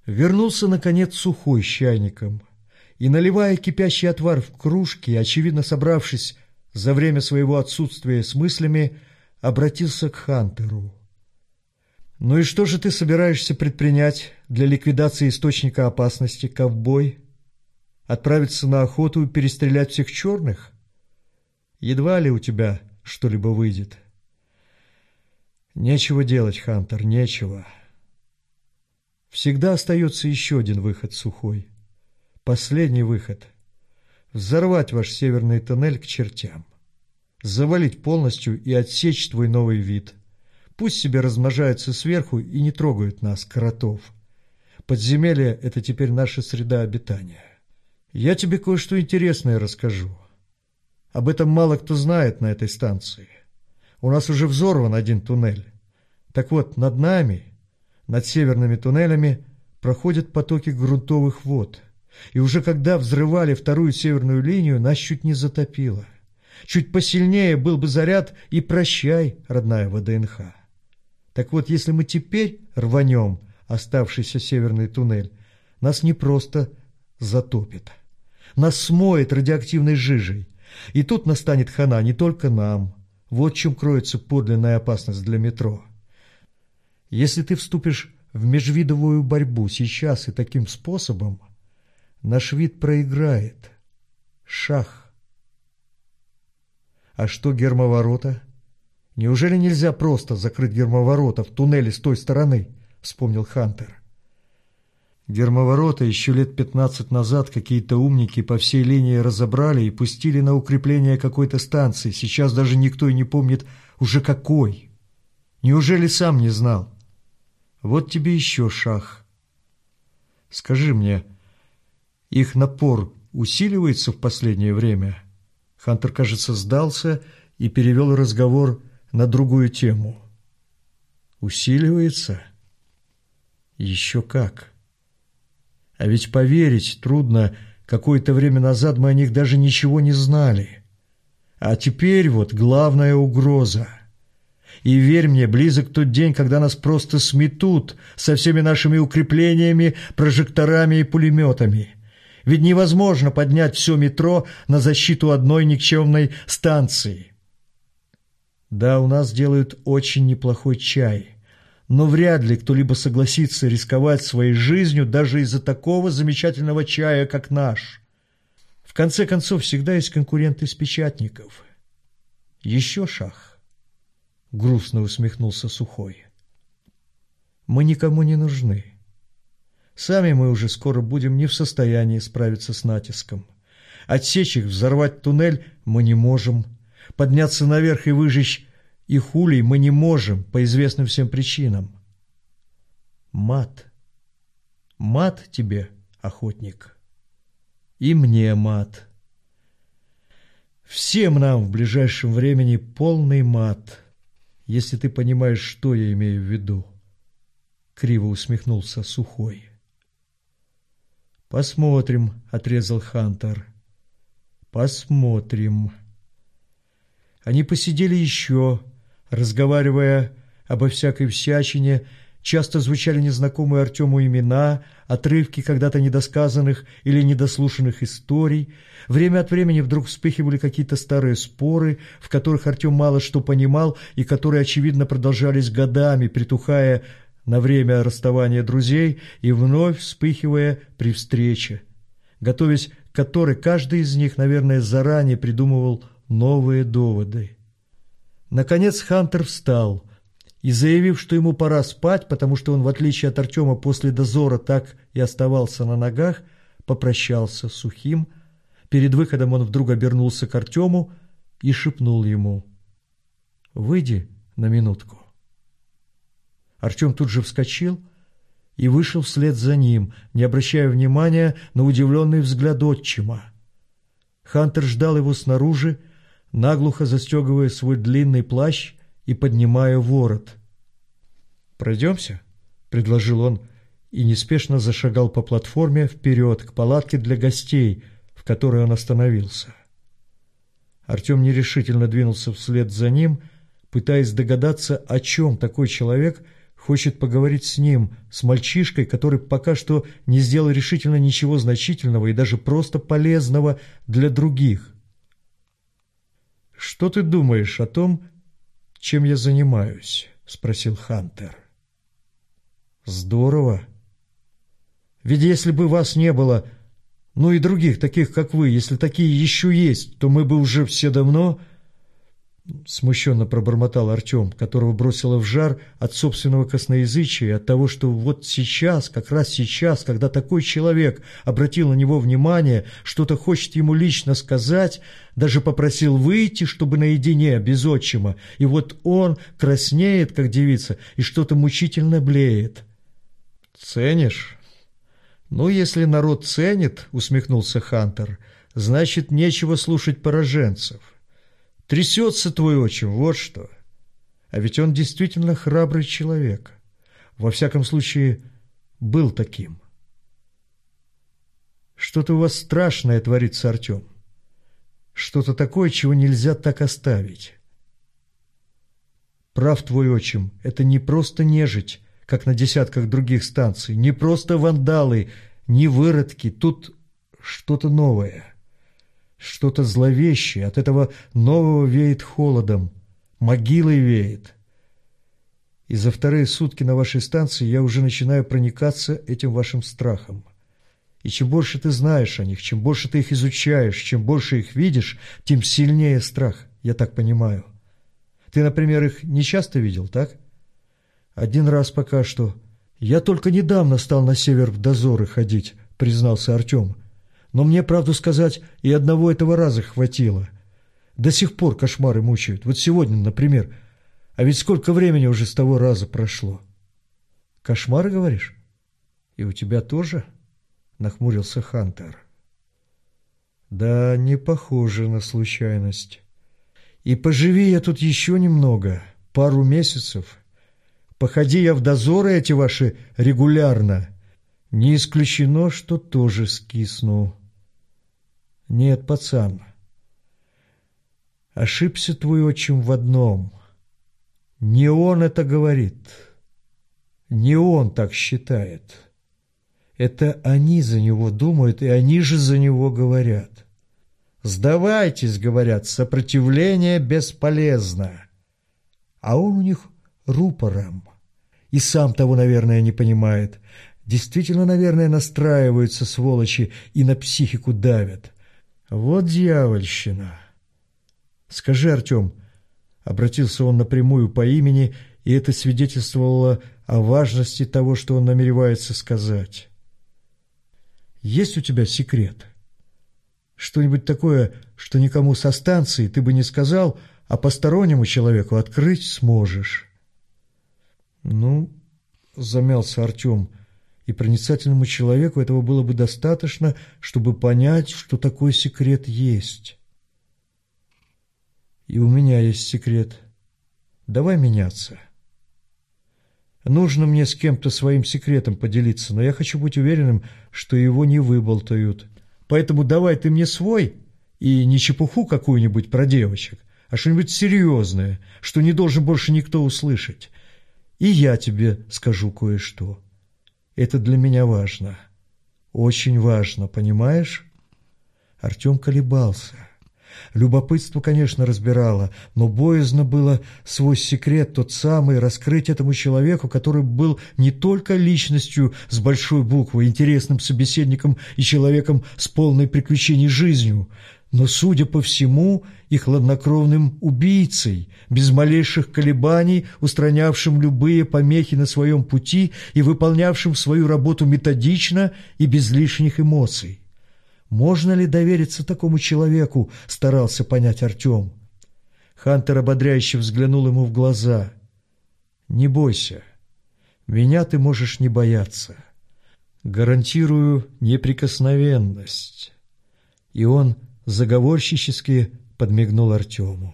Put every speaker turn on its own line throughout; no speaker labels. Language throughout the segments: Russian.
Вернулся, наконец, Сухой с чайником и, наливая кипящий отвар в кружки, очевидно собравшись за время своего отсутствия с мыслями, обратился к Хантеру. «Ну и что же ты собираешься предпринять для ликвидации источника опасности, ковбой? Отправиться на охоту и перестрелять всех черных? Едва ли у тебя что-либо выйдет». «Нечего делать, Хантер, нечего. Всегда остается еще один выход, Сухой. Последний выход. Взорвать ваш северный тоннель к чертям. Завалить полностью и отсечь твой новый вид. Пусть себе размножаются сверху и не трогают нас, кротов. Подземелье — это теперь наша среда обитания. Я тебе кое-что интересное расскажу. Об этом мало кто знает на этой станции. У нас уже взорван один туннель. Так вот, над нами, над северными туннелями, проходят потоки грунтовых вод. И уже когда взрывали вторую северную линию, нас чуть не затопило. Чуть посильнее был бы заряд, и прощай, родная ВДНХ. Так вот, если мы теперь рванем оставшийся северный туннель, нас не просто затопит. Нас смоет радиоактивной жижей. И тут настанет хана не только нам. Вот в чем кроется подлинная опасность для метро. Если ты вступишь в межвидовую борьбу сейчас и таким способом, наш вид проиграет. Шах. А что гермоворота? Неужели нельзя просто закрыть гермоворота в туннеле с той стороны? Вспомнил Хантер. Гермоворота еще лет 15 назад какие-то умники по всей линии разобрали и пустили на укрепление какой-то станции. Сейчас даже никто и не помнит уже какой. Неужели сам не знал? Вот тебе еще шах. Скажи мне, их напор усиливается в последнее время? Хантер, кажется, сдался и перевел разговор на другую тему. Усиливается? Еще как. А ведь поверить трудно, какое-то время назад мы о них даже ничего не знали. А теперь вот главная угроза. И верь мне, близок тот день, когда нас просто сметут со всеми нашими укреплениями, прожекторами и пулеметами. Ведь невозможно поднять все метро на защиту одной никчемной станции. Да, у нас делают очень неплохой чай, но вряд ли кто-либо согласится рисковать своей жизнью даже из-за такого замечательного чая, как наш. В конце концов, всегда есть конкуренты из печатников. Еще шах. Грустно усмехнулся Сухой. Мы никому не нужны. Сами мы уже скоро будем не в состоянии справиться с натиском. Отсечь их, взорвать туннель мы не можем. Подняться наверх и выжечь их улей мы не можем по известным всем причинам. Мат. Мат тебе, охотник. И мне мат. Всем нам в ближайшем времени полный мат, если ты понимаешь, что я имею в виду. Криво усмехнулся Сухой. «Посмотрим», — отрезал Хантер. «Посмотрим». Они посидели еще, разговаривая обо всякой всячине. Часто звучали незнакомые Артему имена, отрывки когда-то недосказанных или недослушанных историй. Время от времени вдруг вспыхивали какие-то старые споры, в которых Артем мало что понимал и которые, очевидно, продолжались годами, притухая на время расставания друзей и вновь вспыхивая при встрече, готовясь к которой каждый из них, наверное, заранее придумывал новые доводы. Наконец Хантер встал и, заявив, что ему пора спать, потому что он, в отличие от Артема, после дозора так и оставался на ногах, попрощался с Сухим. Перед выходом он вдруг обернулся к Артему и шепнул ему: «Выйди на минутку». Артем тут же вскочил и вышел вслед за ним, не обращая внимания на удивленный взгляд отчима. Хантер ждал его снаружи, наглухо застегивая свой длинный плащ и поднимая ворот. «Пройдемся?» — предложил он и неспешно зашагал по платформе вперед к палатке для гостей, в которой он остановился. Артем нерешительно двинулся вслед за ним, пытаясь догадаться, о чем такой человек Хочет поговорить с ним, с мальчишкой, который пока что не сделал решительно ничего значительного и даже просто полезного для других. «Что ты думаешь о том, чем я занимаюсь?» — спросил Хантер. «Здорово. Ведь если бы вас не было, ну и других, таких как вы, если такие еще есть, то мы бы уже все давно...» Смущенно пробормотал Артем, которого бросило в жар от собственного косноязычия и от того, что вот сейчас, как раз сейчас, когда такой человек обратил на него внимание, что-то хочет ему лично сказать, даже попросил выйти, чтобы наедине, без отчима, и вот он краснеет, как девица, и что-то мучительно блеет. «Ценишь?» «Ну, если народ ценит, — усмехнулся Хантер, — значит, нечего слушать пораженцев. Трясется твой отчим, вот что. А ведь он действительно храбрый человек. Во всяком случае, был таким. Что-то у вас страшное творится, Артем. Что-то такое, чего нельзя так оставить. Прав твой отчим, это не просто нежить, как на десятках других станций, не просто вандалы, не выродки, тут что-то новое. Что-то зловещее, от этого нового веет холодом, могилой веет. И за вторые сутки на вашей станции я уже начинаю проникаться этим вашим страхом. И чем больше ты знаешь о них, чем больше ты их изучаешь, чем больше их видишь, тем сильнее страх, я так понимаю. Ты, например, их не часто видел, так? Один раз пока что. Я только недавно стал на север в дозоры ходить, признался Артем. Но мне, правду сказать, и одного этого раза хватило. До сих пор кошмары мучают. Вот сегодня, например. А ведь сколько времени уже с того раза прошло. Кошмары, говоришь? И у тебя тоже? Нахмурился Хантер. Да, не похоже на случайность. И поживи я тут еще немного, пару месяцев. Походи я в дозоры эти ваши регулярно. Не исключено, что тоже скисну. Нет, пацан, ошибся твой отчим в одном. Не он это говорит, не он так считает. Это они за него думают, и они же за него говорят. «Сдавайтесь», — говорят, — «сопротивление бесполезно». А он у них рупором. И сам того, наверное, не понимает. Действительно, наверное, настраиваются сволочи и на психику давят. Вот дьявольщина. Скажи, Артем, обратился он напрямую по имени, и это свидетельствовало о важности того, что он намеревается сказать. Есть у тебя секрет? Что-нибудь такое, что никому со станции ты бы не сказал, а постороннему человеку открыть сможешь? Ну, замялся Артем, и проницательному человеку этого было бы достаточно, чтобы понять, что такой секрет есть. И у меня есть секрет. Давай меняться. Нужно мне с кем-то своим секретом поделиться, но я хочу быть уверенным, что его не выболтают. Поэтому давай ты мне свой, и не чепуху какую-нибудь про девочек, а что-нибудь серьезное, что не должен больше никто услышать. И я тебе скажу кое-что. Это для меня важно. Очень важно, понимаешь? Артем колебался. Любопытство, конечно, разбирало, но боязно было свой секрет, тот самый, раскрыть этому человеку, который был не только личностью с большой буквы, интересным собеседником и человеком с полной приключений жизнью, но, судя по всему, и хладнокровным убийцей, без малейших колебаний, устранявшим любые помехи на своем пути и выполнявшим свою работу методично и без лишних эмоций. Можно ли довериться такому человеку, старался понять Артем. Хантер ободряюще взглянул ему в глаза. «Не бойся, меня ты можешь не бояться. Гарантирую неприкосновенность». И он заговорщически подмигнул Артему.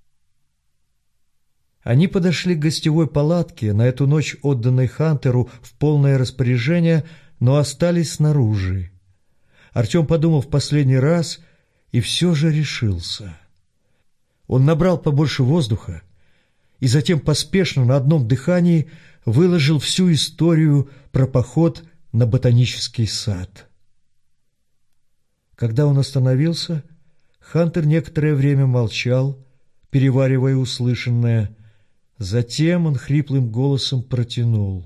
Они подошли к гостевой палатке, на эту ночь отданной Хантеру в полное распоряжение, но остались снаружи. Артем подумал в последний раз и все же решился. Он набрал побольше воздуха и затем поспешно на одном дыхании выложил всю историю про поход на ботанический сад. Когда он остановился, Хантер некоторое время молчал, переваривая услышанное. Затем он хриплым голосом протянул: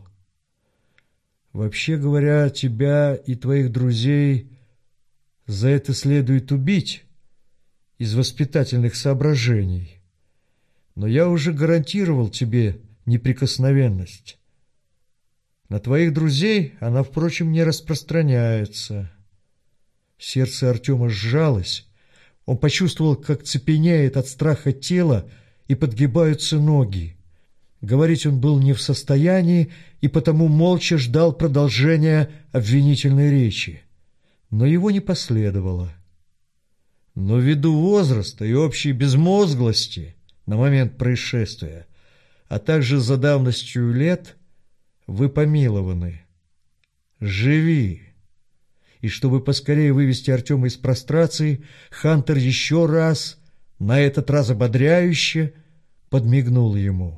«Вообще говоря, тебя и твоих друзей за это следует убить из воспитательных соображений. Но я уже гарантировал тебе неприкосновенность. На твоих друзей она, впрочем, не распространяется». Сердце Артема сжалось. Он почувствовал, как цепенеет от страха тело и подгибаются ноги. Говорить он был не в состоянии и потому молча ждал продолжения обвинительной речи. Но его не последовало. «Но ввиду возраста и общей безмозглости на момент происшествия, а также за давностью лет, вы помилованы. Живи!» И чтобы поскорее вывести Артема из прострации, Хантер еще раз, на этот раз ободряюще, подмигнул ему.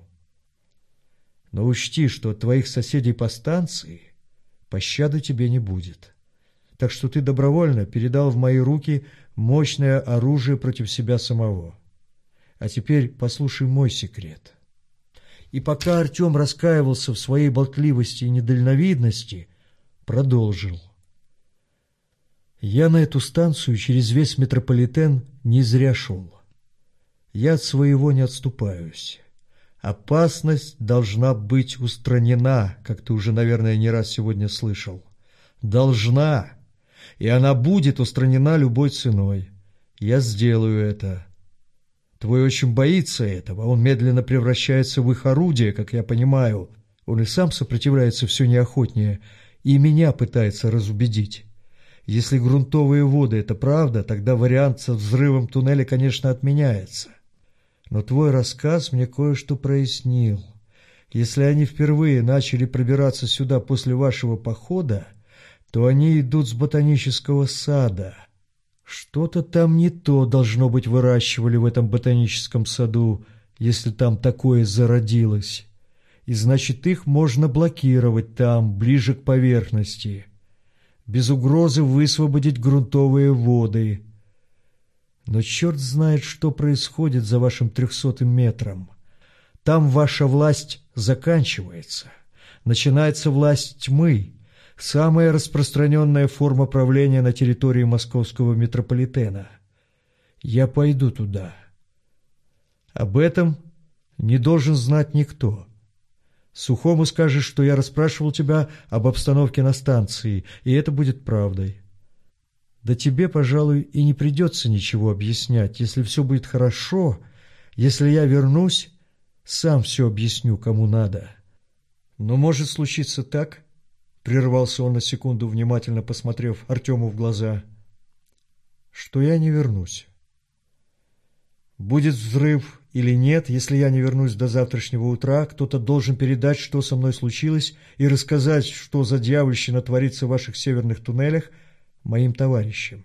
«Но учти, что от твоих соседей по станции пощады тебе не будет. Так что ты добровольно передал в мои руки мощное оружие против себя самого. А теперь послушай мой секрет». И пока Артем раскаивался в своей болтливости и недальновидности, продолжил. «Я на эту станцию через весь метрополитен не зря шел. Я от своего не отступаюсь. Опасность должна быть устранена, как ты уже, наверное, не раз сегодня слышал. Должна. И она будет устранена любой ценой. Я сделаю это. Твой очень боится этого. Он медленно превращается в их орудие, как я понимаю. Он и сам сопротивляется все неохотнее, и меня пытается разубедить. Если грунтовые воды — это правда, тогда вариант со взрывом туннеля, конечно, отменяется. Но твой рассказ мне кое-что прояснил. Если они впервые начали пробираться сюда после вашего похода, то они идут с ботанического сада. Что-то там не то, должно быть, выращивали в этом ботаническом саду, если там такое зародилось. И значит, их можно блокировать там, ближе к поверхности, без угрозы высвободить грунтовые воды. Но черт знает, что происходит за вашим 300-м метром. Там ваша власть заканчивается. Начинается власть тьмы, самая распространенная форма правления на территории московского метрополитена. Я пойду туда. Об этом не должен знать никто. Сухому скажешь, что я расспрашивал тебя об обстановке на станции, и это будет правдой. Да тебе, пожалуй, и не придется ничего объяснять. Если все будет хорошо, если я вернусь, сам все объясню, кому надо. Но может случиться так, — прервался он на секунду, внимательно посмотрев Артему в глаза, — что я не вернусь. Будет взрыв или нет, если я не вернусь до завтрашнего утра, кто-то должен передать, что со мной случилось, и рассказать, что за дьявольщина творится в ваших северных туннелях, моим товарищам.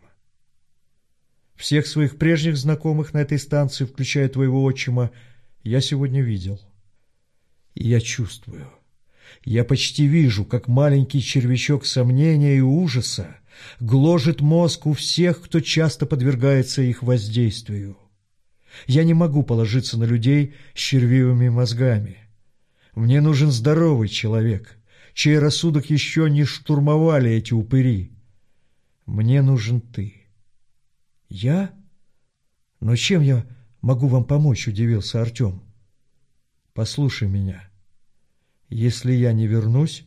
Всех своих прежних знакомых на этой станции, включая твоего отчима, я сегодня видел. И я чувствую, я почти вижу, как маленький червячок сомнения и ужаса гложет мозг у всех, кто часто подвергается их воздействию. Я не могу положиться на людей с червивыми мозгами. Мне нужен здоровый человек, чей рассудок еще не штурмовали эти упыри. Мне нужен ты. Я? Но чем я могу вам помочь, удивился Артем. Послушай меня. Если я не вернусь,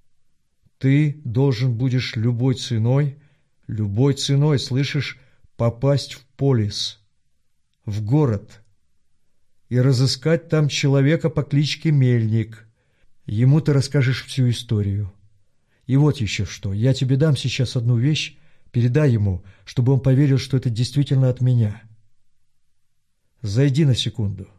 ты должен будешь любой ценой, слышишь, попасть в полис, в город, и разыскать там человека по кличке Мельник. Ему ты расскажешь всю историю. И вот еще что, я тебе дам сейчас одну вещь, передай ему, чтобы он поверил, что это действительно от меня. Зайди на секунду.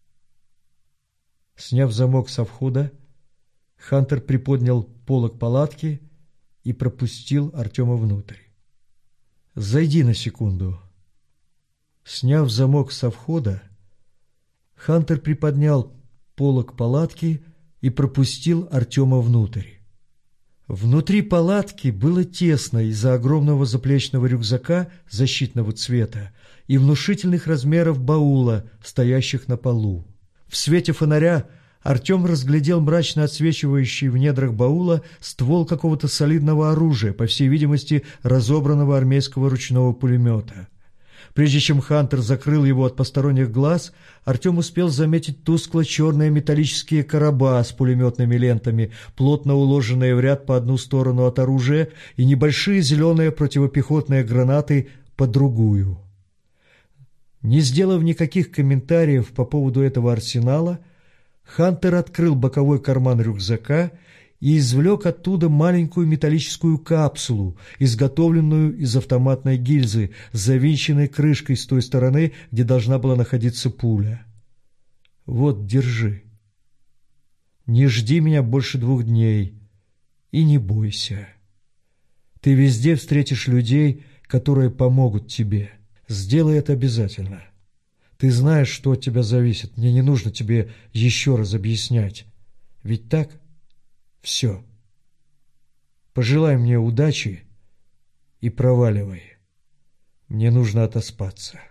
Сняв замок со входа, Хантер приподнял полог палатки и пропустил Артема внутрь. Зайди на секунду. Сняв замок со входа, Хантер приподнял полог палатки и пропустил Артема внутрь. Внутри палатки было тесно из-за огромного заплечного рюкзака защитного цвета и внушительных размеров баула, стоящих на полу. В свете фонаря Артем разглядел мрачно отсвечивающий в недрах баула ствол какого-то солидного оружия, по всей видимости, разобранного армейского ручного пулемета. Прежде чем Хантер закрыл его от посторонних глаз, Артем успел заметить тускло-черные металлические короба с пулеметными лентами, плотно уложенные в ряд по одну сторону от оружия, и небольшие зеленые противопехотные гранаты по другую. Не сделав никаких комментариев по поводу этого арсенала, Хантер открыл боковой карман рюкзака и извлек оттуда маленькую металлическую капсулу, изготовленную из автоматной гильзы, с завинченной крышкой с той стороны, где должна была находиться пуля. «Вот, держи. Не жди меня больше 2 дней и не бойся. Ты везде встретишь людей, которые помогут тебе. Сделай это обязательно. Ты знаешь, что от тебя зависит. Мне не нужно тебе еще раз объяснять. Ведь так? Все. Пожелай мне удачи и проваливай. Мне нужно отоспаться».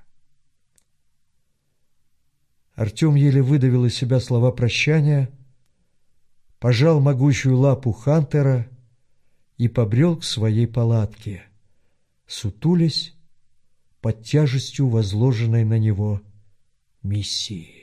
Артем еле выдавил из себя слова прощания, пожал могучую лапу Хантера и побрел к своей палатке, сутулясь под тяжестью возложенной на него миссии.